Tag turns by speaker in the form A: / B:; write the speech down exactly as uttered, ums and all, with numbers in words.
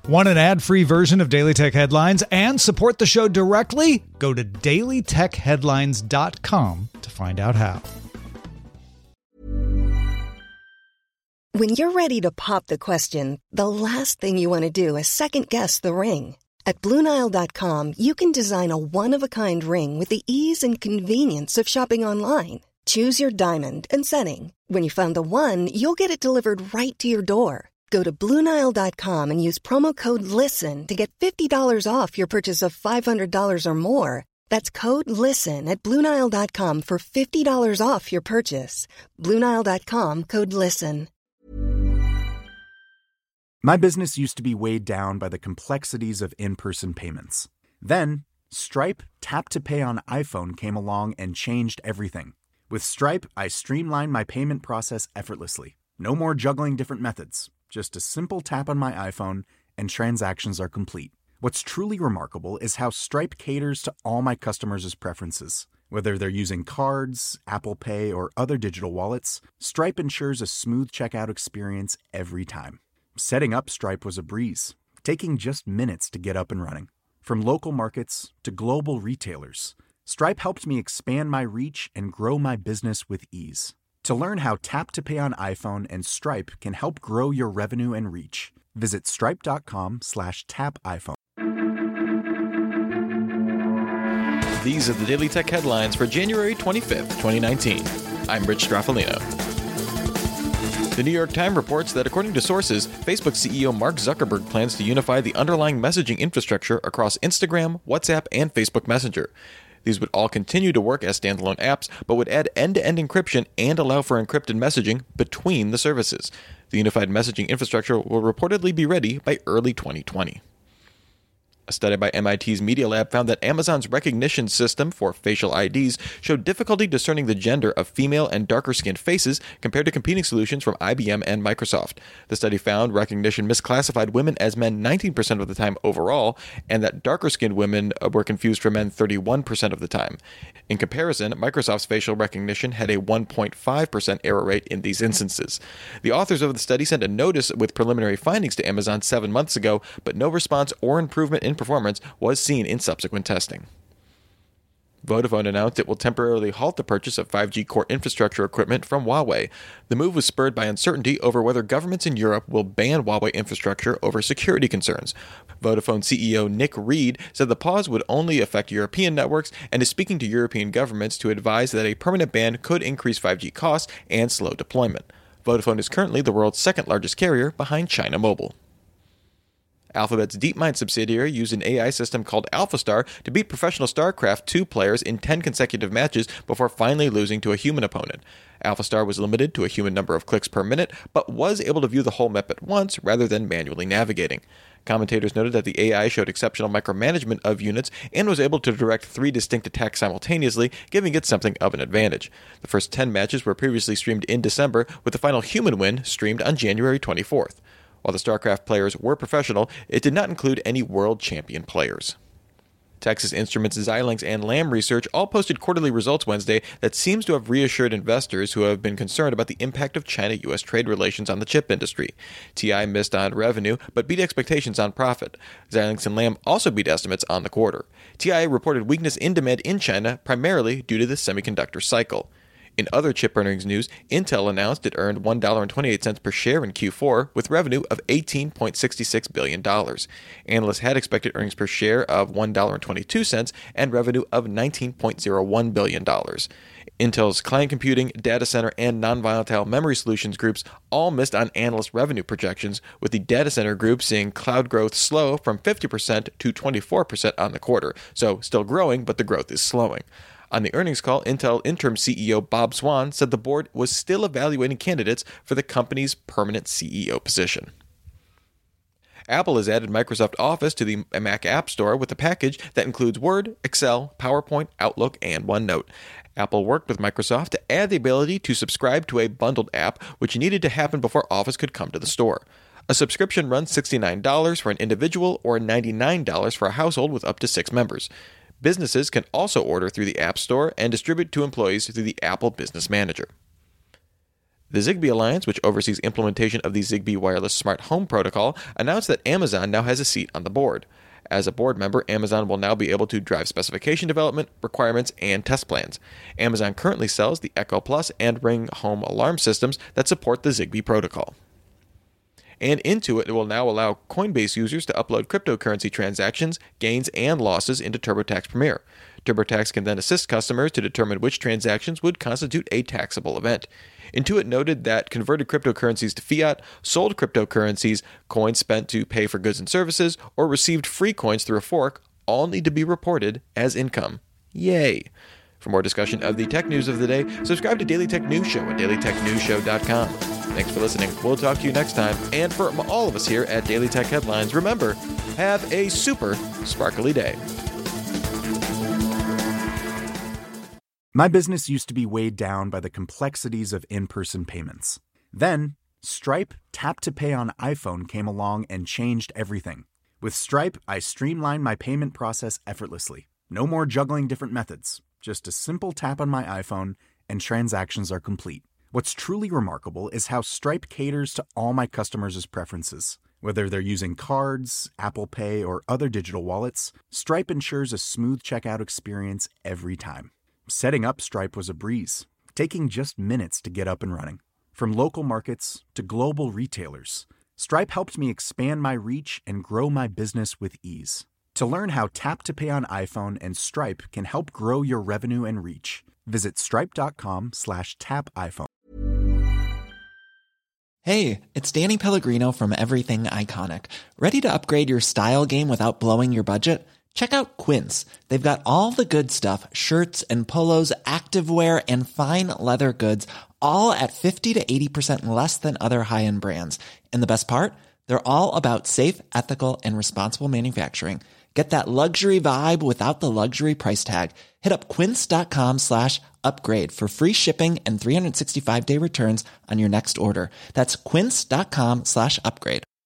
A: Want an ad-free version of Daily Tech Headlines and support the show directly? Go to daily tech headlines dot com to find out how.
B: When you're ready to pop the question, the last thing you want to do is second-guess the ring. At Blue Nile dot com, you can design a one-of-a-kind ring with the ease and convenience of shopping online. Choose your diamond and setting. When you find the one, you'll get it delivered right to your door. Go to Blue Nile dot com and use promo code LISTEN to get fifty dollars off your purchase of five hundred dollars or more. That's code LISTEN at Blue Nile dot com for fifty dollars off your purchase. Blue Nile dot com, code LISTEN.
C: My business used to be weighed down by the complexities of in-person payments. Then, Stripe Tap to Pay on iPhone came along and changed everything. With Stripe, I streamlined my payment process effortlessly. No more juggling different methods. Just a simple tap on my iPhone, and transactions are complete. What's truly remarkable is how Stripe caters to all my customers' preferences. Whether they're using cards, Apple Pay, or other digital wallets, Stripe ensures a smooth checkout experience every time. Setting up Stripe was a breeze, taking just minutes to get up and running. From local markets to global retailers, Stripe helped me expand my reach and grow my business with ease. To learn how Tap to Pay on iPhone and Stripe can help grow your revenue and reach, visit stripe dot com slash tap iPhone.
D: These are the Daily Tech Headlines for January twenty-fifth, twenty nineteen. I'm Rich Straffolino. The New York Times reports that according to sources, Facebook C E O Mark Zuckerberg plans to unify the underlying messaging infrastructure across Instagram, WhatsApp, and Facebook Messenger. These would all continue to work as standalone apps, but would add end-to-end encryption and allow for encrypted messaging between the services. The unified messaging infrastructure will reportedly be ready by early twenty twenty. A study by M I T's Media Lab found that Amazon's recognition system for facial I Ds showed difficulty discerning the gender of female and darker-skinned faces compared to competing solutions from I B M and Microsoft. The study found recognition misclassified women as men nineteen percent of the time overall, and that darker-skinned women were confused for men thirty-one percent of the time. In comparison, Microsoft's facial recognition had a one point five percent error rate in these instances. The authors of the study sent a notice with preliminary findings to Amazon seven months ago, but no response or improvement in performance was seen in subsequent testing. Vodafone announced it will temporarily halt the purchase of five G core infrastructure equipment from Huawei. The move was spurred by uncertainty over whether governments in Europe will ban Huawei infrastructure over security concerns. Vodafone C E O Nick Reed said the pause would only affect European networks and is speaking to European governments to advise that a permanent ban could increase five G costs and slow deployment. Vodafone is currently the world's second largest carrier behind China Mobile. Alphabet's DeepMind subsidiary used an A I system called AlphaStar to beat professional StarCraft two players in ten consecutive matches before finally losing to a human opponent. AlphaStar was limited to a human number of clicks per minute, but was able to view the whole map at once rather than manually navigating. Commentators noted that the A I showed exceptional micromanagement of units and was able to direct three distinct attacks simultaneously, giving it something of an advantage. The first ten matches were previously streamed in December, with the final human win streamed on January twenty-fourth. While the StarCraft players were professional, it did not include any world champion players. Texas Instruments, Xilinx, and Lam Research all posted quarterly results Wednesday that seems to have reassured investors who have been concerned about the impact of China-U S trade relations on the chip industry. T I missed on revenue, but beat expectations on profit. Xilinx and Lam also beat estimates on the quarter. T I reported weakness in demand in China, primarily due to the semiconductor cycle. In other chip earnings news, Intel announced it earned one dollar and twenty-eight cents per share in Q four with revenue of eighteen point six six billion dollars. Analysts had expected earnings per share of one dollar and twenty-two cents and revenue of nineteen point zero one billion dollars. Intel's client computing, data center, and non-volatile memory solutions groups all missed on analyst revenue projections, with the data center group seeing cloud growth slow from fifty percent to twenty-four percent on the quarter, so still growing, but the growth is slowing. On the earnings call, Intel interim C E O Bob Swan said the board was still evaluating candidates for the company's permanent C E O position. Apple has added Microsoft Office to the Mac App Store with a package that includes Word, Excel, PowerPoint, Outlook, and OneNote. Apple worked with Microsoft to add the ability to subscribe to a bundled app, which needed to happen before Office could come to the store. A subscription runs sixty-nine dollars for an individual or ninety-nine dollars for a household with up to six members. Businesses can also order through the App Store and distribute to employees through the Apple Business Manager. The Zigbee Alliance, which oversees implementation of the Zigbee Wireless Smart Home Protocol, announced that Amazon now has a seat on the board. As a board member, Amazon will now be able to drive specification development, requirements, and test plans. Amazon currently sells the Echo Plus and Ring home alarm systems that support the Zigbee protocol. And Intuit will now allow Coinbase users to upload cryptocurrency transactions, gains, and losses into TurboTax Premier. TurboTax can then assist customers to determine which transactions would constitute a taxable event. Intuit noted that converted cryptocurrencies to fiat, sold cryptocurrencies, coins spent to pay for goods and services, or received free coins through a fork all need to be reported as income. Yay! For more discussion of the tech news of the day, subscribe to Daily Tech News Show at daily tech news show dot com. Thanks for listening. We'll talk to you next time. And for all of us here at Daily Tech Headlines, remember, have a super sparkly day.
C: My business used to be weighed down by the complexities of in-person payments. Then, Stripe Tap to Pay on iPhone came along and changed everything. With Stripe, I streamlined my payment process effortlessly. No more juggling different methods. Just a simple tap on my iPhone and transactions are complete. What's truly remarkable is how Stripe caters to all my customers' preferences. Whether they're using cards, Apple Pay, or other digital wallets, Stripe ensures a smooth checkout experience every time. Setting up Stripe was a breeze, taking just minutes to get up and running. From local markets to global retailers, Stripe helped me expand my reach and grow my business with ease. To learn how Tap to Pay on iPhone and Stripe can help grow your revenue and reach, visit stripe.com slash tap iPhone.
E: Hey, it's Danny Pellegrino from Everything Iconic. Ready to upgrade your style game without blowing your budget? Check out Quince. They've got all the good stuff, shirts and polos, activewear, and fine leather goods, all at fifty to eighty percent less than other high-end brands. And the best part? They're all about safe, ethical, and responsible manufacturing. Get that luxury vibe without the luxury price tag. Hit up quince.com slash upgrade for free shipping and three sixty-five day returns on your next order. That's quince.com slash upgrade.